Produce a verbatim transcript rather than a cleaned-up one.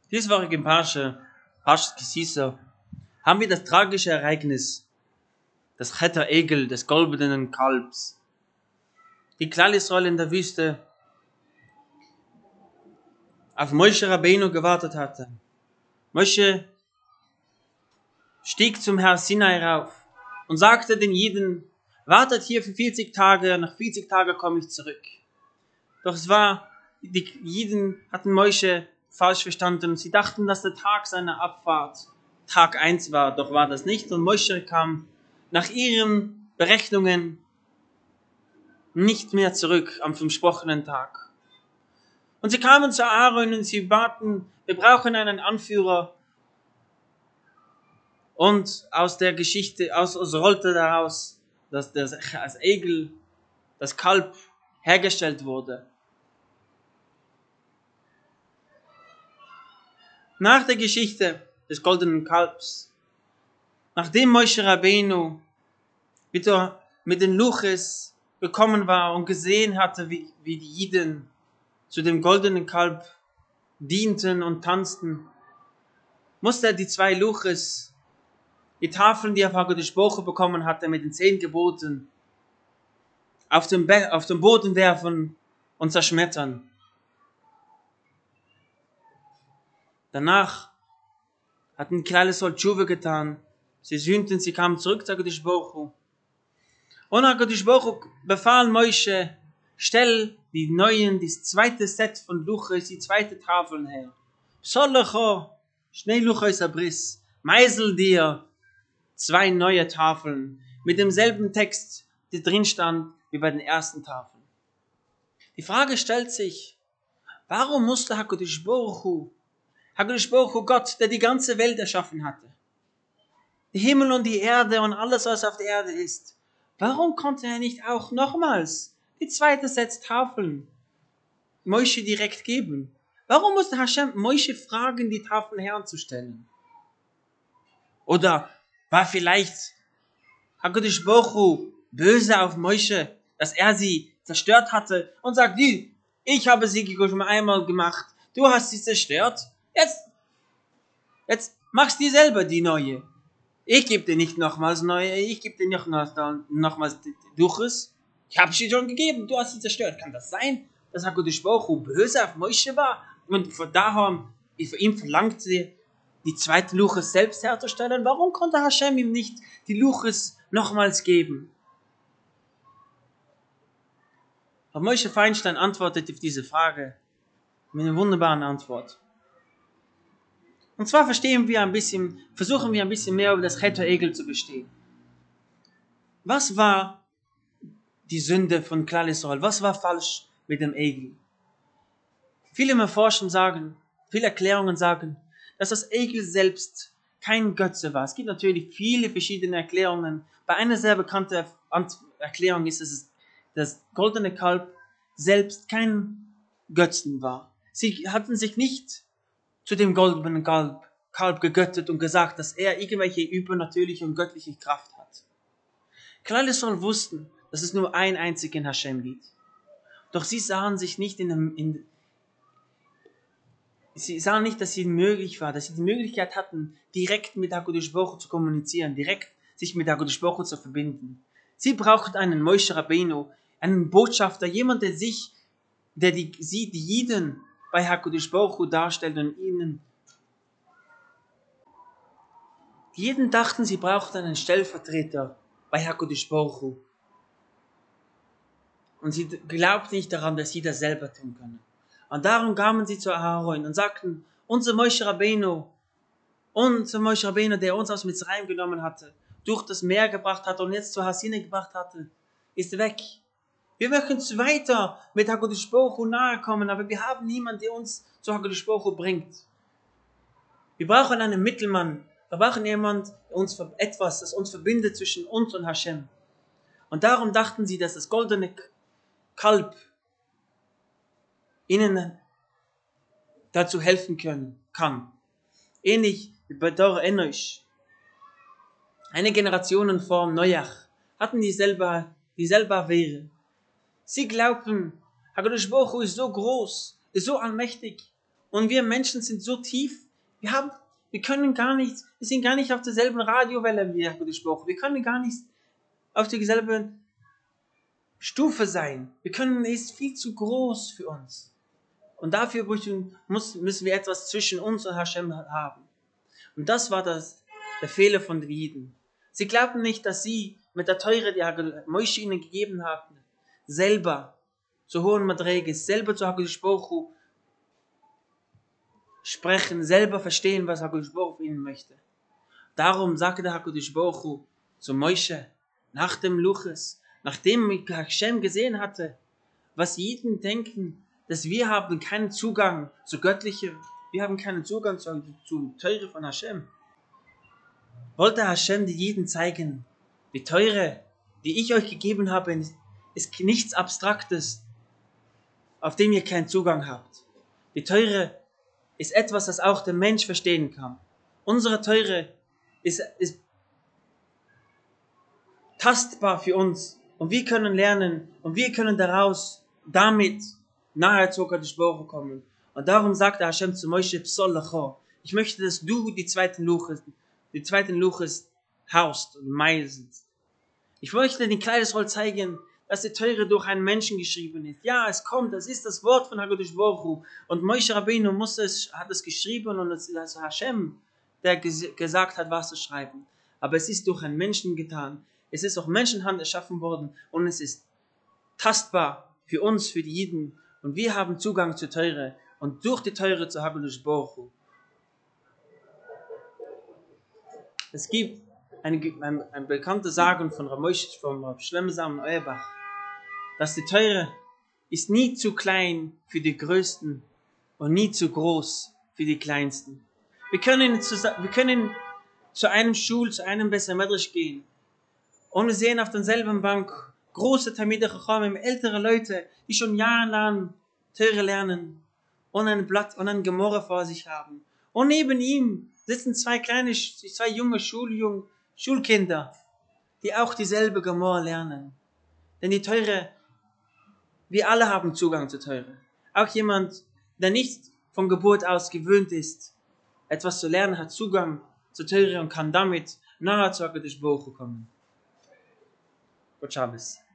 Dieswöchigen Pasche, Paschas Kisisa, haben wir das tragische Ereignis des Chet Egel, des goldenen Kalbs. Die Klal Israel in der Wüste auf Moshe Rabbeinu gewartet hatte. Moshe stieg zum Herr Sinai rauf und sagte den Jiden: Wartet hier für vierzig Tage, nach vierzig Tagen komme ich zurück. Doch es war, die Jiden hatten Moshe falsch verstanden. Sie dachten, dass der Tag seiner Abfahrt Tag eins war, doch war das nicht. Und Moshe kam nach ihren Berechnungen nicht mehr zurück am versprochenen Tag. Und sie kamen zu Aaron und sie baten: Wir brauchen einen Anführer. Und aus der Geschichte, aus, aus rollte daraus, dass das, das Egel, das Kalb hergestellt wurde. Nach der Geschichte des goldenen Kalbs, nachdem Moshe Rabbeinu wieder mit den Luches gekommen war und gesehen hatte, wie, wie die Jiden zu dem goldenen Kalb dienten und tanzten, musste er die zwei Luches, die Tafeln, die er von Hakadosh Baruch Hu bekommen hatte, mit den zehn Geboten, auf den, Be- auf den Boden werfen und zerschmettern. Danach hatten kleine Sol Tshuva getan. Sie sühnten, sie kamen zurück zu Hakadosh Baruch Hu. Und Hakadosh Baruch Hu befahl Moshe: Stell die neuen, das zweite Set von Luches, die zweite Tafeln her. Psolecho, schnell Luches abris, meisel dir zwei neue Tafeln mit demselben Text, der drin stand, wie bei den ersten Tafeln. Die Frage stellt sich: Warum musste Hakadosh Baruch Hu, Hakadosh Baruch Hu, Gott, der die ganze Welt erschaffen hatte, die Himmel und die Erde und alles, was auf der Erde ist, warum konnte er nicht auch nochmals die zweite Set Tafeln Moshe direkt geben? Warum musste Hashem Moshe fragen, die Tafeln herzustellen? Oder war vielleicht Hakadosh Baruch Hu böse auf Moshe, dass er sie zerstört hatte und sagt: Die, ich habe sie schon einmal gemacht, du hast sie zerstört, jetzt, jetzt machst du selber die neue. Ich gebe dir nicht nochmals neue, ich gebe dir nicht nochmals Duches. Ich habe sie schon gegeben, du hast sie zerstört. Kann das sein, dass Hakadosh Baruch Hu böse auf Moshe war und von daher von ihm verlangt sie, die zweite Luches selbst herzustellen? Warum konnte Hashem ihm nicht die Luches nochmals geben? Aber Moshe Feinstein antwortet auf diese Frage mit einer wunderbaren Antwort. Und zwar verstehen wir ein bisschen, versuchen wir ein bisschen mehr über das Chet Egel zu verstehen. Was war die Sünde von Klal Israel? Was war falsch mit dem Egel? Viele Erforschen sagen, viele Erklärungen sagen, dass das Egel selbst kein Götze war. Es gibt natürlich viele verschiedene Erklärungen. Bei einer sehr bekannten Erklärung ist, dass das goldene Kalb selbst kein Götzen war. Sie hatten sich nicht zu dem goldenen Kalb, Kalb gegöttet und gesagt, dass er irgendwelche übernatürliche und göttliche Kraft hat. Klal Israel wussten, dass es nur ein einzigen Hashem gibt. Doch sie sahen sich nicht in, dem, in Sie sahen nicht, dass sie möglich war, dass sie die Möglichkeit hatten, direkt mit Hakadosh Baruch Hu zu kommunizieren, direkt sich mit Hakadosh Baruch Hu zu verbinden. Sie brauchten einen Moshe Rabbeinu, einen Botschafter, jemand, der sich, der die, sie, die Jiden bei Hakadosh Baruch Hu darstellt und ihnen. Die Jiden dachten, sie brauchten einen Stellvertreter bei Hakadosh Baruch Hu. Und sie glaubten nicht daran, dass sie das selber tun können. Und darum kamen sie zu Aaron und sagten: Unser Moshe Rabbeinu, unser Moshe Rabbeinu, der uns aus Mitzrayim genommen hatte, durch das Meer gebracht hatte und jetzt zu Har Sinai gebracht hatte, ist weg. Wir möchten weiter mit Hakadosh Baruch Hu nahe kommen, aber wir haben niemanden, der uns zu Hakadosh Baruch Hu bringt. Wir brauchen einen Mittelmann. Wir brauchen jemanden, der uns etwas, das uns verbindet zwischen uns und Hashem. Und darum dachten sie, dass das goldene Kalb ihnen dazu helfen können, kann. Ähnlich wie bei Dor Enosh. Eine Generation vor Noach hatten dieselbe, dieselbe Wäre. Sie glaubten, Hakadosh Baruch Hu ist so groß, ist so allmächtig Und wir Menschen sind so tief, wir haben, wir können gar nicht, wir sind gar nicht auf derselben Radiowelle wie HaKadosh Baruch Hu. Wir können gar nicht auf derselben Stufe sein. Wir können, er ist viel zu groß für uns. Und dafür müssen wir etwas zwischen uns und Hashem haben. Und das war das, der Fehler von den Jiden. Sie glaubten nicht, dass sie mit der Teure, die Moshe ihnen gegeben hat, selber zu hohen Madreges, selber zu HaKadosh Baruch Hu sprechen, selber verstehen, was HaKadosh Baruch Hu ihnen möchte. Darum sagte der HaKadosh Baruch Hu zu Moshe, nach dem Luches, nachdem Hashem gesehen hatte, was Jiden denken, dass wir haben keinen Zugang zu Göttliche, wir haben keinen Zugang zu, zu Teure von Hashem. Wollte Hashem die Jiden zeigen, die Teure, die ich euch gegeben habe, ist nichts Abstraktes, auf dem ihr keinen Zugang habt. Die Teure ist etwas, das auch der Mensch verstehen kann. Unsere Teure ist, ist tastbar für uns und wir können lernen und wir können daraus damit nahe zu HaKadosh Baruch Hu kommen. Und darum sagte Hashem zu Moshe, Psol lecho, ich möchte, dass du die zweiten Luches, die zweiten Luches haust und meißelst. Ich möchte den Kleidesroll zeigen, dass die Teure durch einen Menschen geschrieben ist. Ja, es kommt, das ist das Wort von HaKadosh Baruch Hu. Und Moshe Rabbeinu muss es, hat es geschrieben und es ist Hashem, der ges- gesagt hat, was zu schreiben. Aber es ist durch einen Menschen getan. Es ist auch Menschenhand erschaffen worden und es ist tastbar für uns, für die Jiden. Und wir haben Zugang zur Teure und durch die Teure zu HaKadosh Baruch Hu. Es gibt eine, eine, eine bekannte Sagen von Rav Moshe, von Rav Shlomo Zalman Auerbach, dass die Teure ist nie zu klein für die Größten und nie zu groß für die Kleinsten. Wir können zu, wir können zu einem Schul, zu einem Beis Medrash gehen und wir sehen auf derselben Bank große Talmidei Chachamim, ältere Leute, die schon jahrelang Teure lernen und ein Blatt und ein Gemorre vor sich haben. Und neben ihm sitzen zwei kleine, zwei junge Schuljung, Schulkinder, die auch dieselbe Gemorre lernen. Denn die Teure, wir alle haben Zugang zur Teure. Auch jemand, der nicht von Geburt aus gewöhnt ist, etwas zu lernen, hat Zugang zur Teure und kann damit nahe zu HaKadosh Baruch Hu kommen. Gott Shabbos.